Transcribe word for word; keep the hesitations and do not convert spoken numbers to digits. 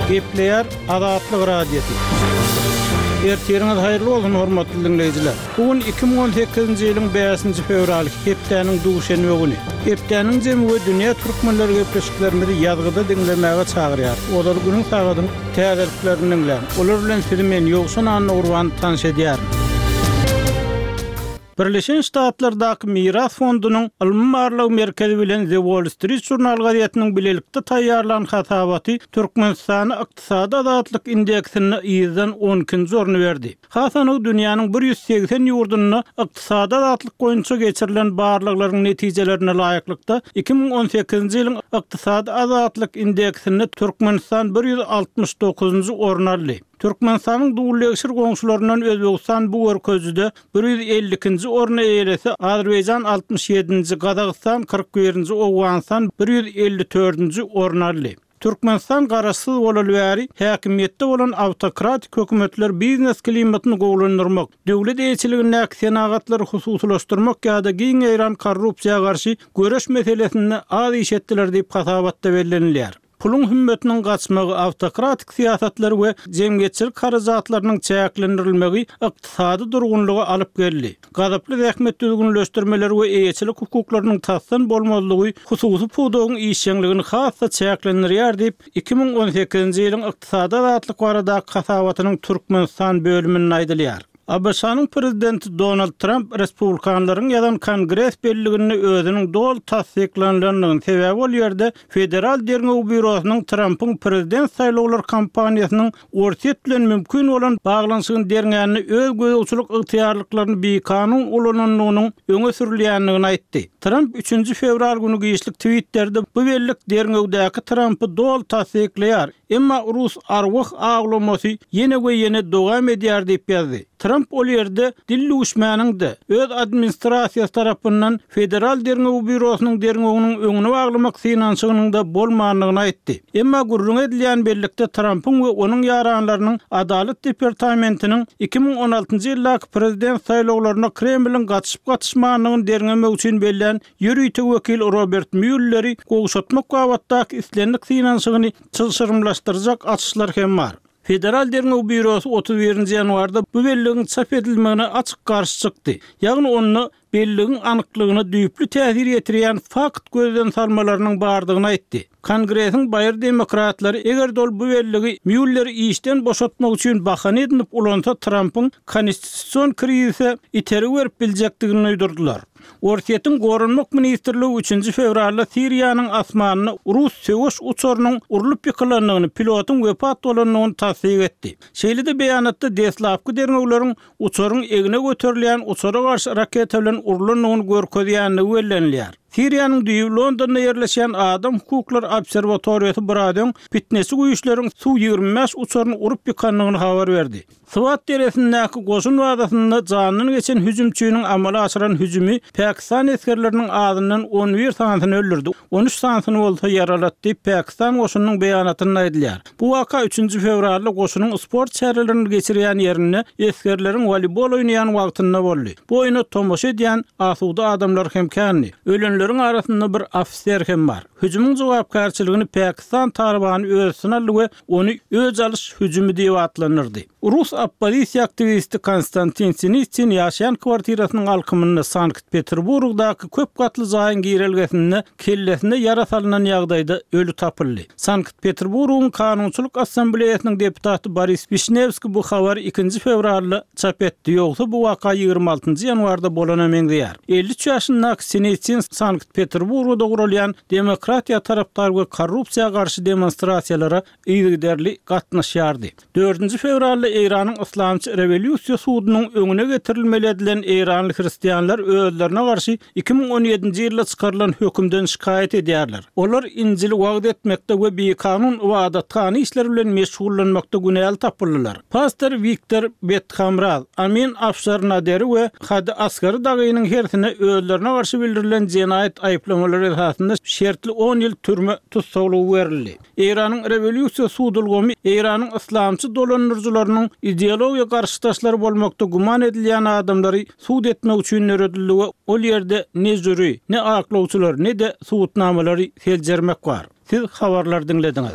Gepleyer Azatlyk Radiosu. Ertiriniz hayırlı olsun hormatly dinleyijiler. Bugün iki bin on sekizinji ýylyň beşinji fevraly hepdeniň duşanby güni. Hepdeniň jemy we dünýä türkmenleri gepleşiklerini ýazgyda dinlemäge çagyrýar. Olar günüň sagadyň täzeliklerini dinleýär. Olar bilen filmen ýoksun anny urwan tanış edýär. Birleşen Ştatlardaky Miras Fondunyň Almanlarlyk merkezi bilen The Wall Street Journal gazetynyň bilelikde taýýarlanan hasabaty Türkmenistany ykdysady azatlyk indeksini ýyzdan on ikinji orny berdi. Hasany dünýäniň bir ýüz seksen ýurduny ykdysady azatlyk goýunça geçirilen barlyklaryň netijelerine laýyklykda iki bin on sekizinji ýylyň ykdysady azatlyk indeksini Türkmenistan bir ýüz altymyş dokuzunji orny aldy. Türkmenistanyň dowlatçylyk goňşularynyň Özbegistan bu görkezde bir ýüz ellikinji orny eýlese, Azerbaýjan altymyş ýedinji, Kazakystan kırk birinji, Owganistan bir ýüz elli dördünji orny aldy. Türkmenistan garaşsyz bolan bäri häkimetde bolan awtokratik hökümetler biznes klimatyny gowlandyrmak, döwlet eýçiligine aksiyanagatlar hususlaşdyrmak ýa-da giň eýran korrupsiýaga garşy göreş meselesini az işetdiler diýip hasabatda bellenilýär. Pulun hümmetinin gaçmagy, awtokratik siýasatlary we jemgyýetçilik karajatlarynyň çäklendirilmegi ykdysady durgunlygy alyp geldi. Gazaply zähmet düzgünleşdirmeleri we eýçilik hukuklarynyň tasdan bolmazlygy hususy puwdagyň işçiligini hassa çäklendirýär diýip iki bin on sekizinji ýylyň ykdysady azatlyk barada hasabatynyň Türkmenistan bölümini aýdylýar. A B S-nyň prezidenti Donald Trump respublikanlaryň ýa-da Kongres belligini özüniň dol tasdiklanýanyň sebebi bol ýerde Federal Derňew Bürosynyň Trumpyň prezident saýlawlary kampaniýasynyň orset bilen mümkin bolan baglanyşyny derňäni öz gözüçilik ygtyýarlyklaryny beýkanun ulananynyň öňe sürilýändigini aýtdy. Trump üçünji fevral güni giýişlik tweetlerde bu bellik Derňewdäki Trumpy dol tasdiklýar, emma Rus arwah aglamasy ýene we ýene dowam edýär diýip ýazdy. Trump ol ýerde dilli uşmanyňdy öz administrasiýasy tarapyndan Federal Derňew Bürosynyň derňewiň öňüne baglamak synançygynyň da bolmanyny aýtdy. Emma gurrun edilýän bellikde Trumpyň we onuň ýaranlarynyň Adalet departamentiniň iki bin on altynji ýyldaky prezident saýlawlaryna Kremliň gatyşyp gatışmanyny derňemek üçin belän ýürüýte wekil Robert Mueller'i gowşatmak wagtdaky islenlik synançygyny çylşyrmlaşdyrjak açyşlar hem bar. Federal Derňew Bürosu otuz birinji ýanwarda bu belligiň çap edilmegine açyk garşy çykdy. Ýagny onu belligiň anyklygyna düýpli täsir ýetirýän fakt gözden salmalarynyň bardygyny aýtdy. Kongresiň baýır demokratlary eger dol bu belligi Mueller'i işden boşatmak üçin bahane edinip ulansa Trumpyň konstitusiýon krizise iteri berip biljekdigini öýdürdiler. Orsiýetiň gorunmak ministrligi üçünji fevralda Siriýanyň asmanyny Rus söwüş uçarynyň urulyp ýykylandygyny, pilotyň wepat bolanyny tasdik etdi. Şeýle-de beýanatda deslapky derňewleriň uçaryň egine göterilýän uçara garşy raketa bilen urulanyny görkezýänligi bellenilýär. Siriýanyň düýbi Londonda ýerleşen Adam hukuklar obserwatoriýasy Bradyň fitnesi güýçleriň Su ýygrimi beş uçaryny urup ýykandygyny habar berdi. Swat deresindäki goşun wagtynda janyny geçen hüjümçüniň amala aşyran hüjümi Pakistan eskerleriniň adyndan on bir sanatyny öldürdi. on üç sanatyny bolsa yaralatdy. Pakistan goşunyň beýanatyny aýdylýar. Bu waka üçünji fevralda goşunyň sport şäherlerini geçirýän ýerine eskerleriň voleybol oýnaýan wagtynda boldy. Bu oýny tomoşa edýän asuda adamlar hem känni. Ölenleriň arasynda bir ofisier hem bar. Hüjümüň jogapkarçylygyny Pakistan Talibany özüne aldy we onu öz alış hüjümi diýip atlanyrdy. Rus opposisiýa aktivisti Konstantin Sinitsin ýaşaýan kwartirasynyň alkymyny Sankt-Peterburgdaky köp gatly zaýyn giýrelgesinde kellesinde ýara salynan ýagdaýda ölü tapyldy. Sankt-Peterburgyň Kanunçylyk Assambleýasynyň deputaty Boris Vishnevski bu habary ikinji fevralda çap etdi. Ýogsa bu waka ýygrimi altynji ýanwarda bolana meňdýär. elli üç ýaşyndaky Sinitsin Sankt-Peterburgda gurulýan demokratiýa tarapdary we korrupsiýaga garşy demonstrasiýalara ýygyderli gatnaşýardy. dördünji fevralda Eýranyň Islamçy Rewolýusiýa sudunyň öňüne getirilmeli edilen Eýranly hristiýanlar özlerine garşy iki bin on ýedinji ýylda çykarylan hökümden şikayet edýärler. Olar Injili wagt etmekde we beýkanun we adatkany işler bilen meşgullanmakda günäl tapyldylar. Pastor Viktor Bethamraz, Amin Afşarnaderi we Hadi Asgary dagynyň hersine özlerine garşy bildirilen jenaýat aýplamalary esasında şertli on ýyl türme tutsaglygy berildi. Eýranyň Rewolýusiýa sudulgymy Eýranyň islamçy dolanyrjylarynyň ideologiýa garşydaşlary bolmakda guman edilýän adamlary sud etmek üçin nöredildi. Ol ýerde ne jüri, ne aklawçylar, ne de suwutnamalary seljermek bar. Siz habarlar dinlediňiz.